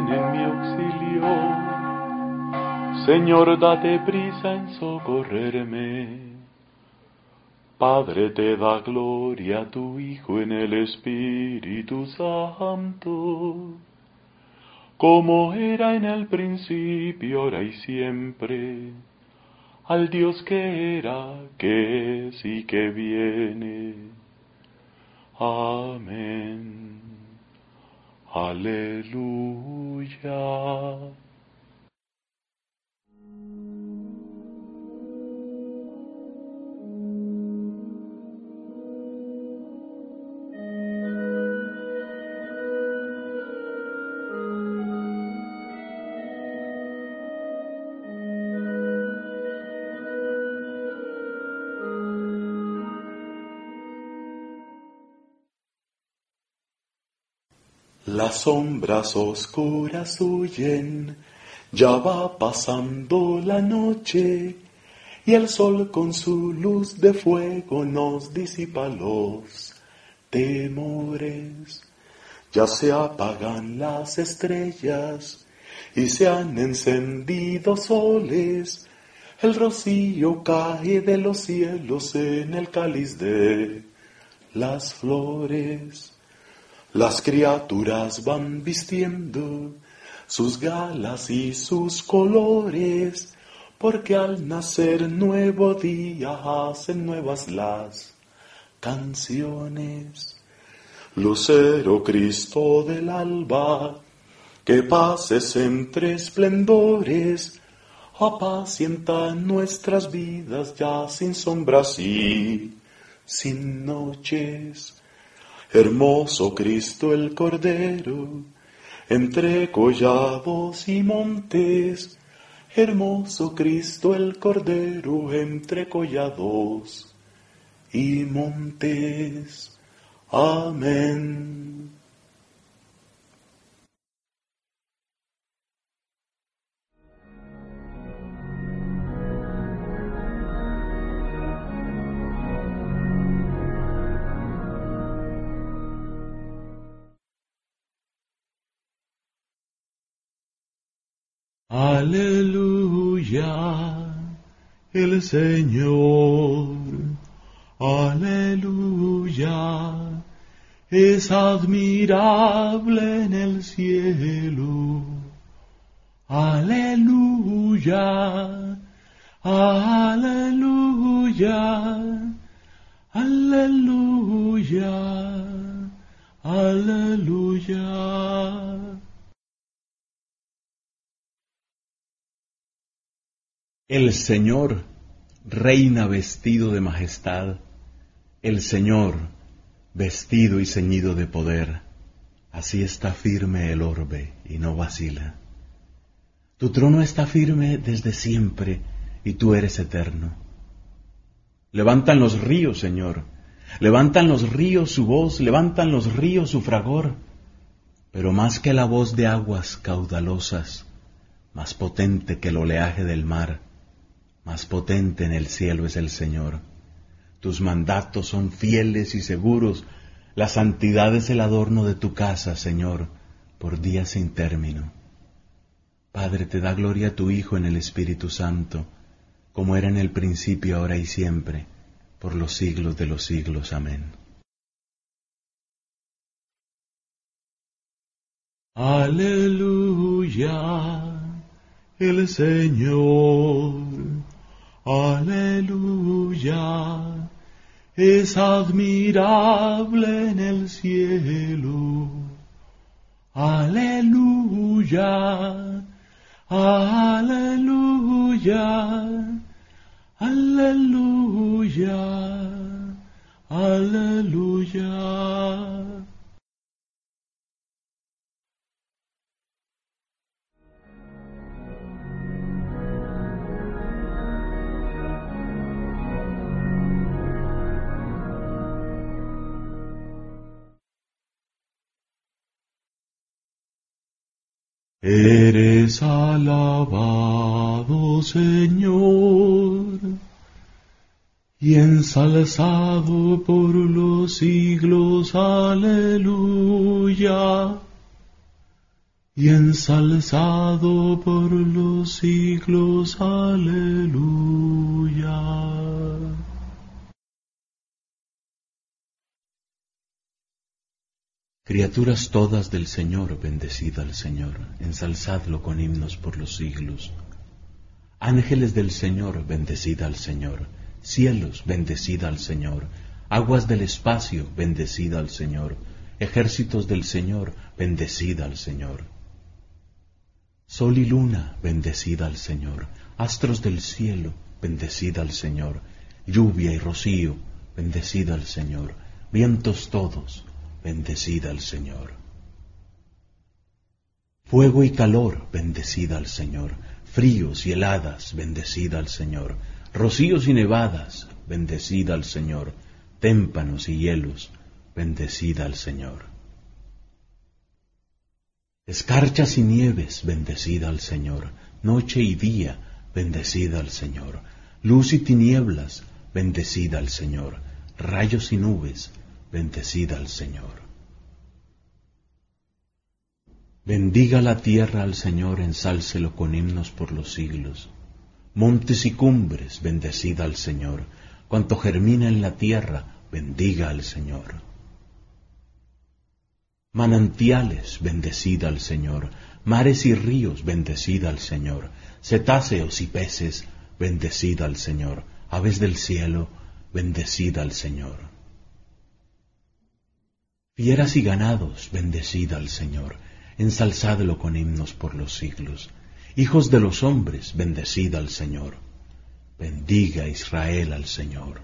ven en mi auxilio. Señor, date prisa en socorrerme. Padre, te da gloria a tu Hijo en el Espíritu Santo, como era en el principio, ahora y siempre, al Dios que era, que es y que viene. Amén. Aleluya. Las sombras oscuras huyen, ya va pasando la noche, y el sol con su luz de fuego nos disipa los temores. Ya se apagan las estrellas y se han encendido soles, el rocío cae de los cielos en el cáliz de las flores. Las criaturas van vistiendo sus galas y sus colores, porque al nacer nuevo día hacen nuevas las canciones. Lucero Cristo del alba, que pases entre esplendores, apacienta nuestras vidas ya sin sombras y sin noches. Hermoso Cristo el Cordero, entre collados y montes, hermoso Cristo el Cordero, entre collados y montes. Amén. Aleluya, el Señor, aleluya, es admirable en el cielo. Aleluya, aleluya, aleluya, aleluya. El Señor reina vestido de majestad, el Señor vestido y ceñido de poder. Así está firme el orbe y no vacila. Tu trono está firme desde siempre y tú eres eterno. Levantan los ríos, Señor, levantan los ríos su voz, levantan los ríos su fragor, pero más que la voz de aguas caudalosas, más potente que el oleaje del mar, más potente en el cielo es el Señor. Tus mandatos son fieles y seguros, la santidad es el adorno de tu casa, Señor, por días sin término. Padre, te da gloria a tu Hijo en el Espíritu Santo, como era en el principio, ahora y siempre, por los siglos de los siglos. Amén. Aleluya, el Señor, aleluya, es admirable en el cielo. Aleluya, aleluya, aleluya, aleluya. Eres alabado, Señor, y ensalzado por los siglos. Aleluya. y ensalzado por los siglos. Aleluya. Criaturas todas del Señor, bendecid al Señor, ensalzadlo con himnos por los siglos. Ángeles del Señor, bendecid al Señor, cielos, bendecid al Señor, aguas del espacio, bendecid al Señor, ejércitos del Señor, bendecid al Señor. Sol y luna, bendecid al Señor, astros del cielo, bendecid al Señor, lluvia y rocío, bendecid al Señor, vientos todos, bendecid al Señor. Fuego y calor, bendecid al Señor, fríos y heladas, bendecid al Señor, rocíos y nevadas, bendecid al Señor, témpanos y hielos, bendecid al Señor. Escarchas y nieves, bendecid al Señor, noche y día, bendecid al Señor, luz y tinieblas, bendecid al Señor, rayos y nubes, bendecid al Señor. Bendiga la tierra al Señor, ensálcelo con himnos por los siglos. Montes y cumbres, bendecid al Señor, cuanto germina en la tierra, bendiga al Señor. Manantiales, bendecid al Señor, mares y ríos, bendecid al Señor, cetáceos y peces, bendecid al Señor, aves del cielo, bendecid al Señor. Fieras y ganados, bendecid al Señor, ensalzadlo con himnos por los siglos. Hijos de los hombres, bendecid al Señor. Bendiga Israel al Señor.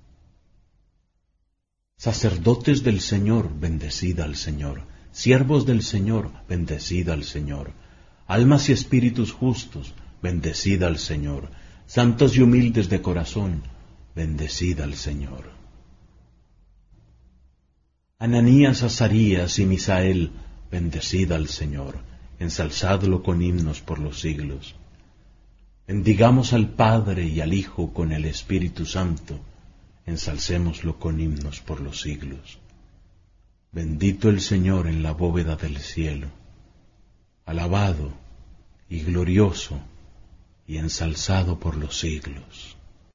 Sacerdotes del Señor, bendecid al Señor. Siervos del Señor, bendecid al Señor. Almas y espíritus justos, bendecid al Señor. Santos y humildes de corazón, bendecid al Señor. Ananías, Azarías y Misael, bendecid al Señor, ensalzadlo con himnos por los siglos. Bendigamos al Padre y al Hijo con el Espíritu Santo, ensalcémoslo con himnos por los siglos. Bendito el Señor en la bóveda del cielo, alabado y glorioso y ensalzado por los siglos.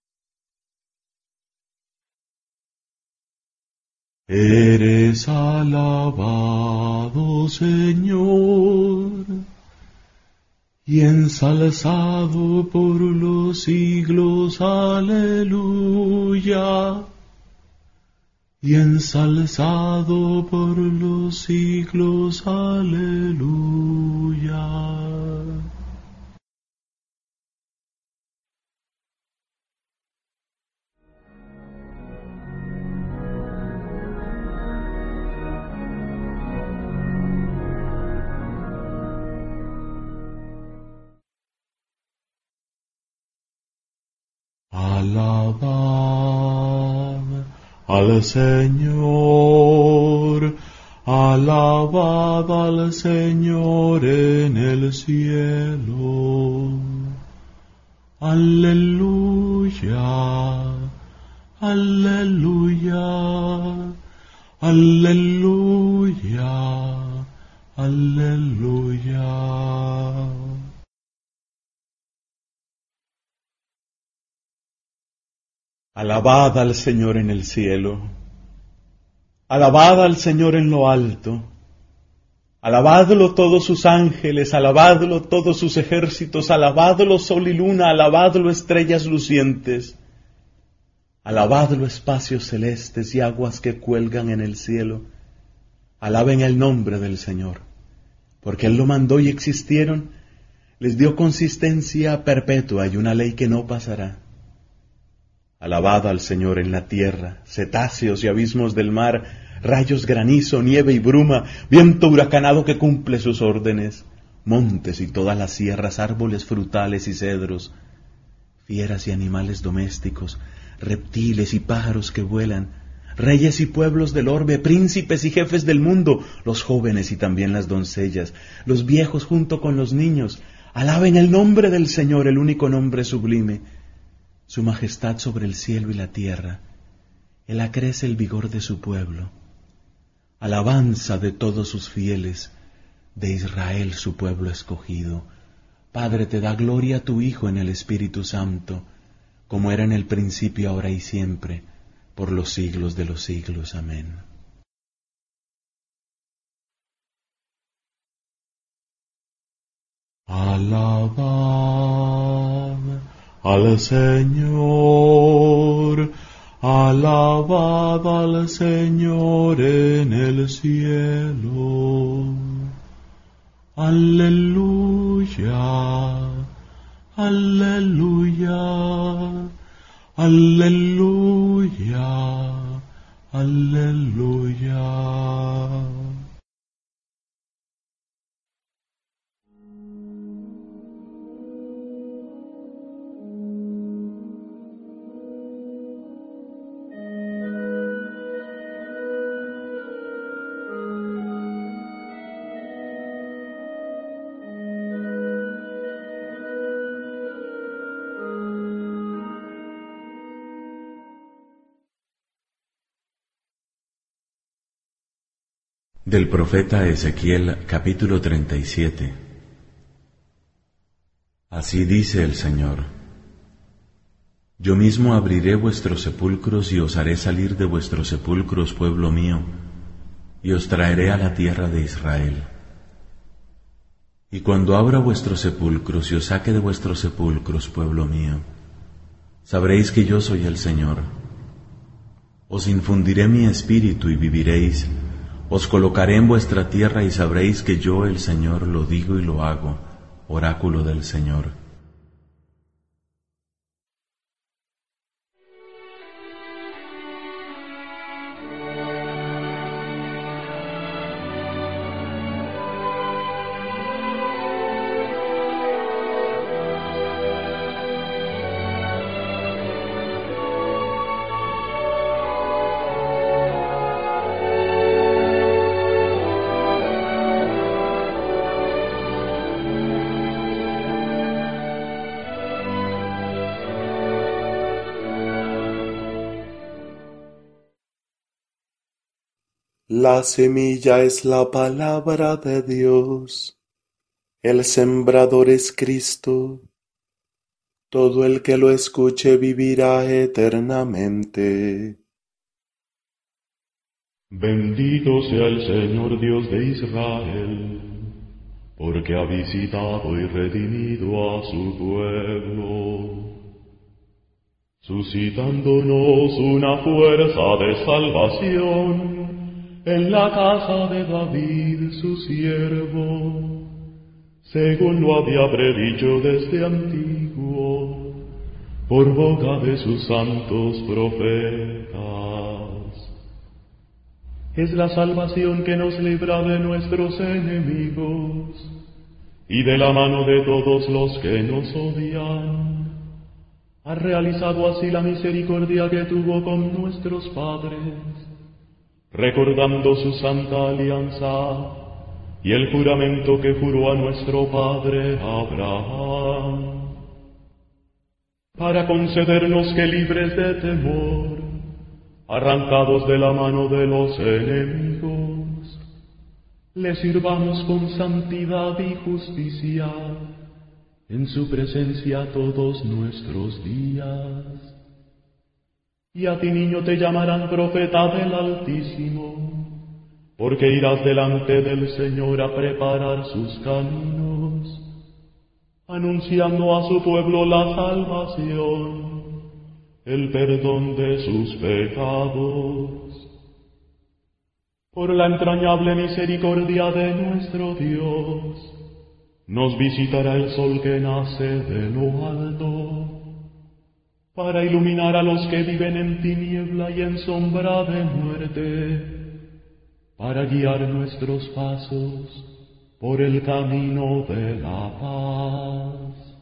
Eres alabado, Señor, y ensalzado por los siglos. Aleluya. Y ensalzado por los siglos. Aleluya. Alabad al Señor, alabad al Señor en el cielo. Aleluya, aleluya, aleluya, aleluya. Alabad al Señor en el cielo, alabad al Señor en lo alto, alabadlo todos sus ángeles, alabadlo todos sus ejércitos, alabadlo sol y luna, alabadlo estrellas lucientes, alabadlo espacios celestes y aguas que cuelgan en el cielo, alaben el nombre del Señor, porque Él lo mandó y existieron, les dio consistencia perpetua y una ley que no pasará. Alabad al Señor en la tierra, cetáceos y abismos del mar, rayos, granizo, nieve y bruma, viento huracanado que cumple sus órdenes, montes y todas las sierras, árboles frutales y cedros, fieras y animales domésticos, reptiles y pájaros que vuelan, reyes y pueblos del orbe, príncipes y jefes del mundo, los jóvenes y también las doncellas, los viejos junto con los niños, alaben el nombre del Señor, el único nombre sublime, su majestad sobre el cielo y la tierra. Él acrece el vigor de su pueblo. Alabanza de todos sus fieles, de Israel su pueblo escogido. Padre, te da gloria a tu Hijo en el Espíritu Santo, como era en el principio, ahora y siempre, por los siglos de los siglos. Amén. Alabad al Señor, alabad al Señor en el cielo. Aleluya, aleluya, aleluya, aleluya. Del profeta Ezequiel, capítulo 37. Así dice el Señor: Yo mismo abriré vuestros sepulcros y os haré salir de vuestros sepulcros, pueblo mío, y os traeré a la tierra de Israel. Y cuando abra vuestros sepulcros y os saque de vuestros sepulcros, pueblo mío, sabréis que yo soy el Señor. Os infundiré mi espíritu y viviréis. Os colocaré en vuestra tierra y sabréis que yo, el Señor, lo digo y lo hago, oráculo del Señor. La semilla es la palabra de Dios, el sembrador es Cristo, todo el que lo escuche vivirá eternamente. Bendito sea el Señor Dios de Israel, porque ha visitado y redimido a su pueblo, suscitándonos una fuerza de salvación en la casa de David su siervo, según lo había predicho desde antiguo, por boca de sus santos profetas. Es la salvación que nos libra de nuestros enemigos y de la mano de todos los que nos odian. Ha realizado así la misericordia que tuvo con nuestros padres, recordando su santa alianza y el juramento que juró a nuestro padre Abraham, para concedernos que, libres de temor, arrancados de la mano de los enemigos, le sirvamos con santidad y justicia en su presencia todos nuestros días. Y a ti, niño, te llamarán profeta del Altísimo, porque irás delante del Señor a preparar sus caminos, anunciando a su pueblo la salvación, el perdón de sus pecados. Por la entrañable misericordia de nuestro Dios, nos visitará el sol que nace de lo alto, para iluminar a los que viven en tiniebla y en sombra de muerte, para guiar nuestros pasos por el camino de la paz.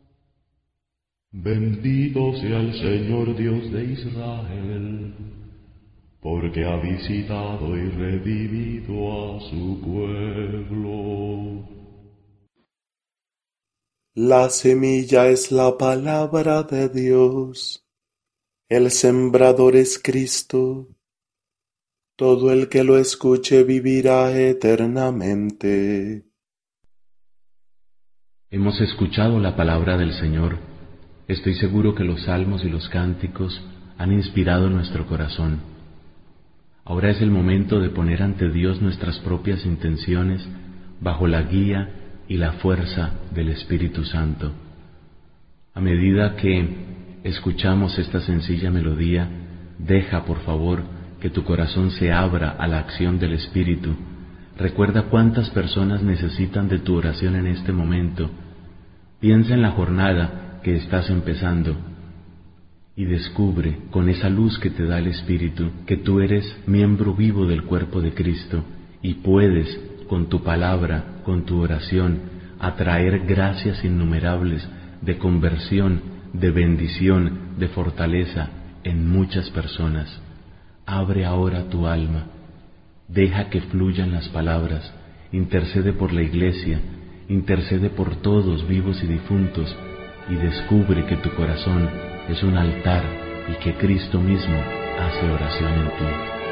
Bendito sea el Señor Dios de Israel, porque ha visitado y redimido a su pueblo. La semilla es la palabra de Dios, el sembrador es Cristo, todo el que lo escuche vivirá eternamente. Hemos escuchado la palabra del Señor. Estoy seguro que los salmos y los cánticos han inspirado nuestro corazón. Ahora es el momento de poner ante Dios nuestras propias intenciones bajo la guía y la fuerza del Espíritu Santo. A medida que escuchamos esta sencilla melodía, deja, por favor, que tu corazón se abra a la acción del Espíritu. Recuerda cuántas personas necesitan de tu oración en este momento. Piensa en la jornada que estás empezando y descubre con esa luz que te da el Espíritu que tú eres miembro vivo del cuerpo de Cristo y puedes, con tu palabra, con tu oración, atraer gracias innumerables de conversión, de bendición, de fortaleza en muchas personas. Abre ahora tu alma, deja que fluyan las palabras, intercede por la Iglesia, intercede por todos vivos y difuntos y descubre que tu corazón es un altar y que Cristo mismo hace oración en ti.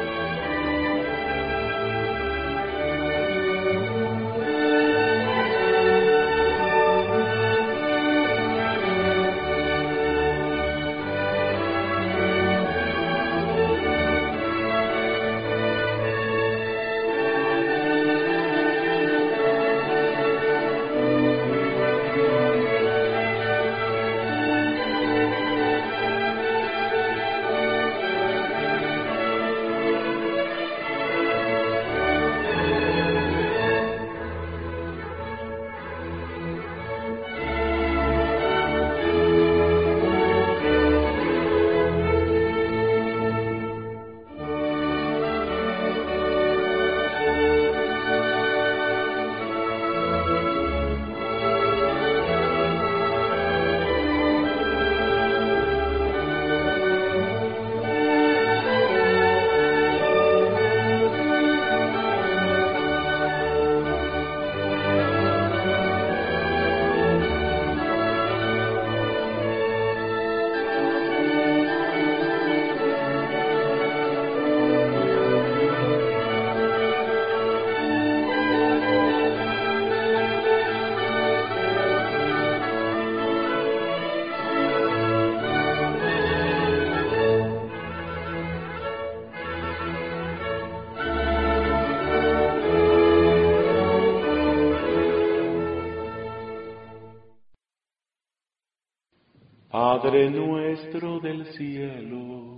Padre nuestro del cielo,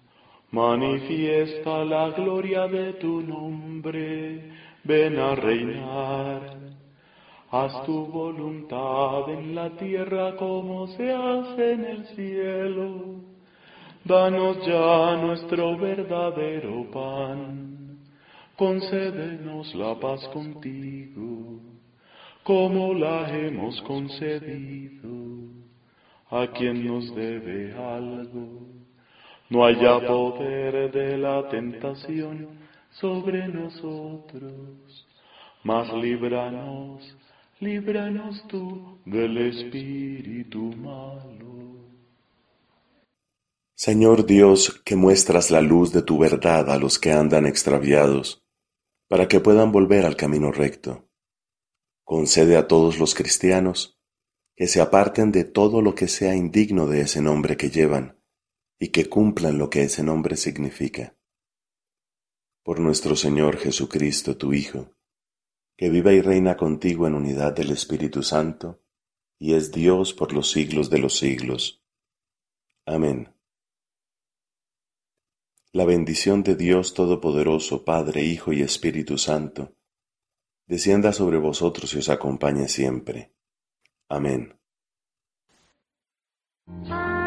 manifiesta la gloria de tu nombre, ven a reinar. Haz tu voluntad en la tierra como se hace en el cielo. Danos ya nuestro verdadero pan, concédenos la paz contigo, como la hemos concedido a quien nos debe algo. No haya poder de la tentación sobre nosotros, mas líbranos tú del espíritu malo. Señor Dios, que muestras la luz de tu verdad a los que andan extraviados, para que puedan volver al camino recto, concede a todos los cristianos que se aparten de todo lo que sea indigno de ese nombre que llevan, y que cumplan lo que ese nombre significa. Por nuestro Señor Jesucristo, tu Hijo, que vive y reina contigo en unidad del Espíritu Santo, y es Dios por los siglos de los siglos. Amén. La bendición de Dios Todopoderoso, Padre, Hijo y Espíritu Santo, descienda sobre vosotros y os acompañe siempre. Amén.